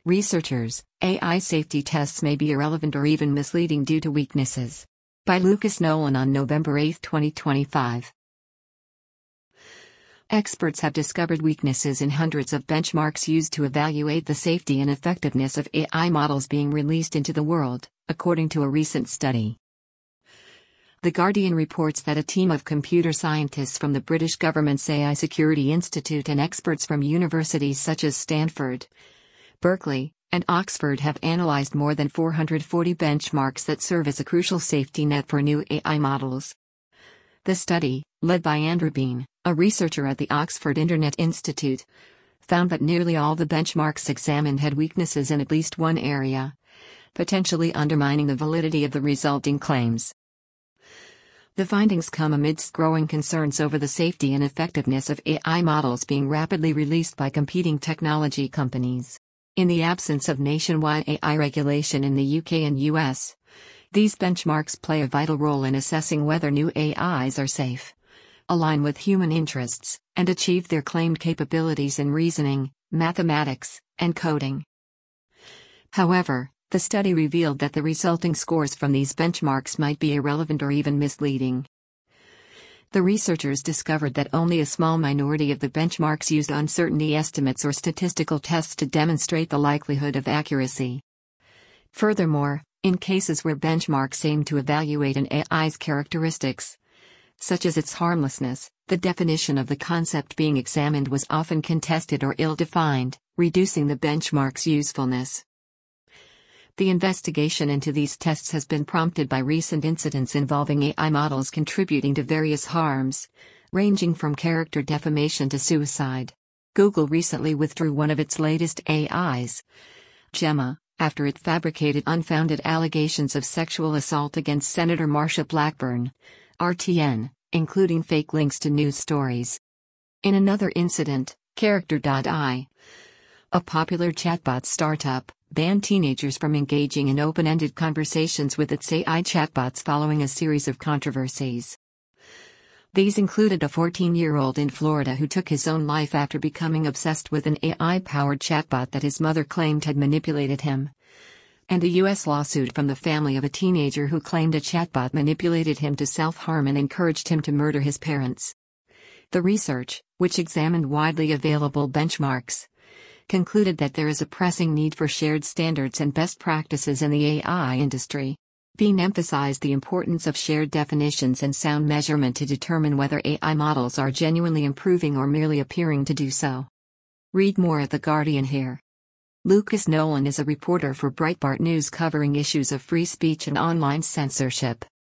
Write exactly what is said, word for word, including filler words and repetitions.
Researchers, A I safety tests may be irrelevant or even misleading due to weaknesses. By Lucas Nolan on November eighth, twenty twenty-five. Experts have discovered weaknesses in hundreds of benchmarks used to evaluate the safety and effectiveness of A I models being released into the world, according to a recent study. The Guardian reports that a team of computer scientists from the British government's A I Security Institute and experts from universities such as Stanford, Berkeley, and Oxford have analyzed more than four hundred forty benchmarks that serve as a crucial safety net for new A I models. The study, led by Andrew Bean, a researcher at the Oxford Internet Institute, found that nearly all the benchmarks examined had weaknesses in at least one area, potentially undermining the validity of the resulting claims. The findings come amidst growing concerns over the safety and effectiveness of A I models being rapidly released by competing technology companies. In the absence of nationwide A I regulation in the U K and U S, these benchmarks play a vital role in assessing whether new A Is are safe, align with human interests, and achieve their claimed capabilities in reasoning, mathematics, and coding. However, the study revealed that the resulting scores from these benchmarks might be irrelevant or even misleading. The researchers discovered that only a small minority of the benchmarks used uncertainty estimates or statistical tests to demonstrate the likelihood of accuracy. Furthermore, in cases where benchmarks aim to evaluate an A I's characteristics, such as its harmlessness, the definition of the concept being examined was often contested or ill-defined, reducing the benchmark's usefulness. The investigation into these tests has been prompted by recent incidents involving A I models contributing to various harms, ranging from character defamation to suicide. Google recently withdrew one of its latest A Is, Gemma, after it fabricated unfounded allegations of sexual assault against Senator Marsha Blackburn, R T N, including fake links to news stories. In another incident, Character dot I, a popular chatbot startup, banned teenagers from engaging in open-ended conversations with its A I chatbots following a series of controversies. These included a fourteen-year-old in Florida who took his own life after becoming obsessed with an A I-powered chatbot that his mother claimed had manipulated him, and a U S lawsuit from the family of a teenager who claimed a chatbot manipulated him to self-harm and encouraged him to murder his parents. The research, which examined widely available benchmarks, concluded that there is a pressing need for shared standards and best practices in the A I industry. Bean emphasized the importance of shared definitions and sound measurement to determine whether A I models are genuinely improving or merely appearing to do so. Read more at The Guardian here. Lucas Nolan is a reporter for Breitbart News covering issues of free speech and online censorship.